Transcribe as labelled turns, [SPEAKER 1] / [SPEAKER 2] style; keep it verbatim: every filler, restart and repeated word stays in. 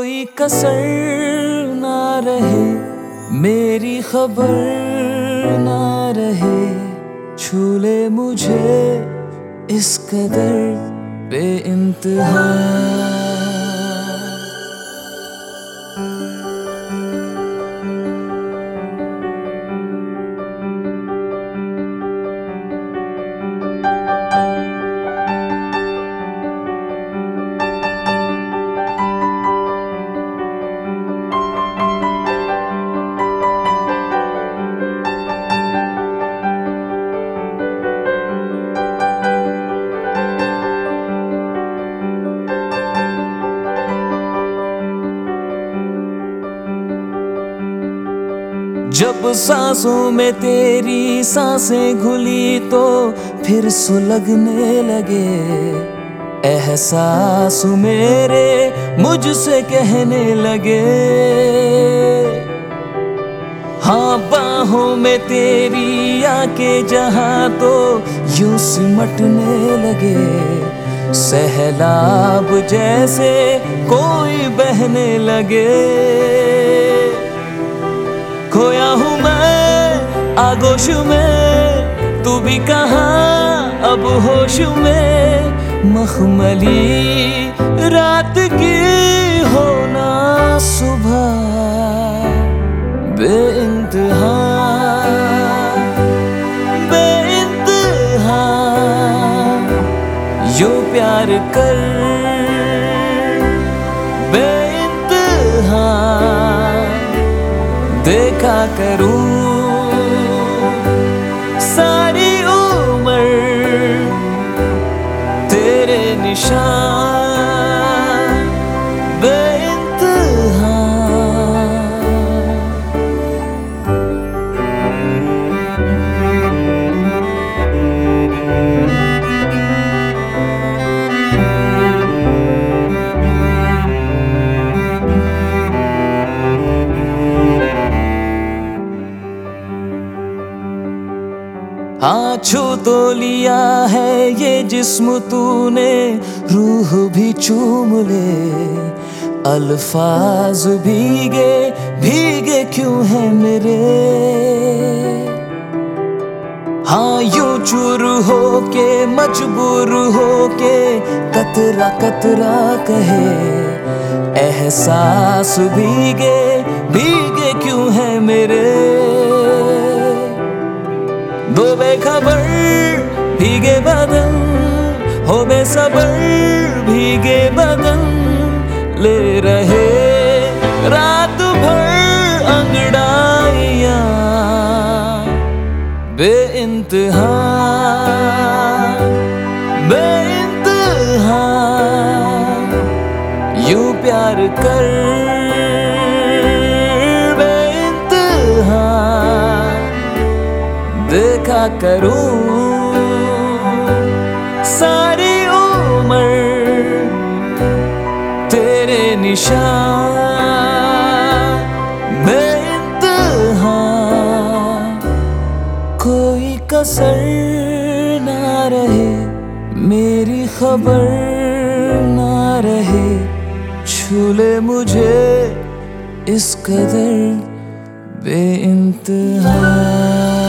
[SPEAKER 1] कोई कसर ना रहे, मेरी खबर ना रहे, छू ले मुझे इस कदर बेइंतहा। जब सांसों में तेरी सांसें घुली तो फिर सुलगने लगे एहसास मेरे, मुझसे कहने लगे। हाँ, बाहों में तेरी आके जहाँ तो यूं सिमटने लगे, सहलाब जैसे कोई बहने लगे। खोया हूँ मैं आगोश में, तू भी कहाँ अब होश में, मखमली रात की होना सुबह बेइंतहा बेइंतहा। यूं प्यार कर बेइंतहा देखा करूं सारी उम्र तेरे निशान बेइंतहा। हाँ, छू तो लिया है ये जिस्म तूने, रूह भी चूम ले, अल्फाज भीगे भीगे क्यों है मेरे। हाँ, यूं चूर हो के मजबूर हो के कतरा कतरा कहे, एहसास भीगे भीगे क्यों है मेरे। दो बेखबर भीगे बदन, हो बेसबर भीगे बदन, ले रहे रात भर अंगड़ाइयां बेइंतहा बेइंतहा। यूं प्यार कर बेइंतहा देखा करूं सारी उम्र तेरे निशान बेइंतहा। कोई कसर ना रहे, मेरी खबर ना रहे, छू ले मुझे इस कदर बेइंतहा।